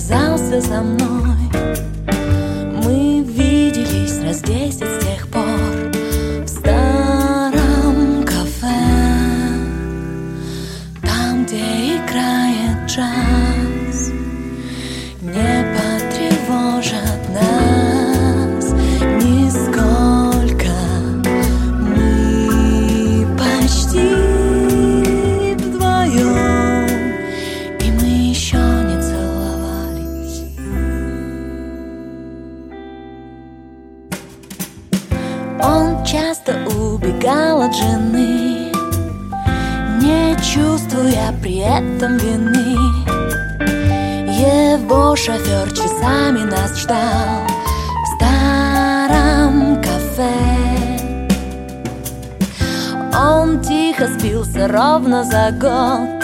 связался со мной. Мы виделись раз 10 с тех пор в старом кафе, там, где играет джаз. Не потревожат нас нисколько. Мы почти вдвоем, и мы еще не целовались. Он часто убегал от жены, не чувствуя при этом вины. Его шофер часами нас ждал в старом кафе. Он тихо спился ровно за год.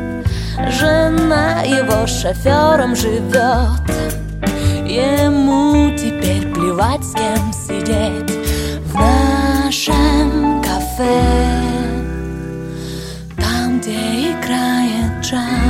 Жена его шофером живет. Ему теперь плевать, с кем сидеть в нашем кафе, там, где играет джаз.